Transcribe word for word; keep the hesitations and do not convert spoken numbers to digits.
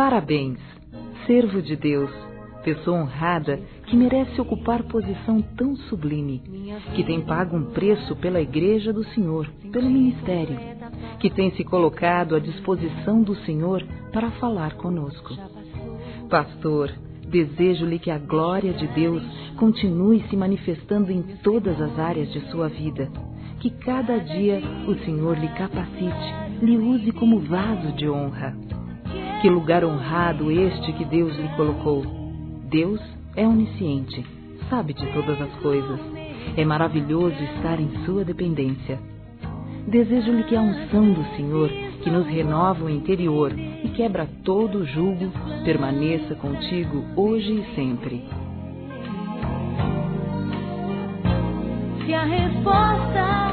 Parabéns, servo de Deus, pessoa honrada que merece ocupar posição tão sublime, que tem pago um preço pela Igreja do Senhor, pelo ministério, que tem se colocado à disposição do Senhor para falar conosco. Pastor, desejo-lhe que a glória de Deus continue se manifestando em todas as áreas de sua vida, que cada dia o Senhor lhe capacite, lhe use como vaso de honra. Que lugar honrado este que Deus lhe colocou. Deus é onisciente, sabe de todas as coisas. É maravilhoso estar em sua dependência. Desejo-lhe que a unção do Senhor, que nos renova o interior e quebra todo o jugo, permaneça contigo hoje e sempre. Se a resposta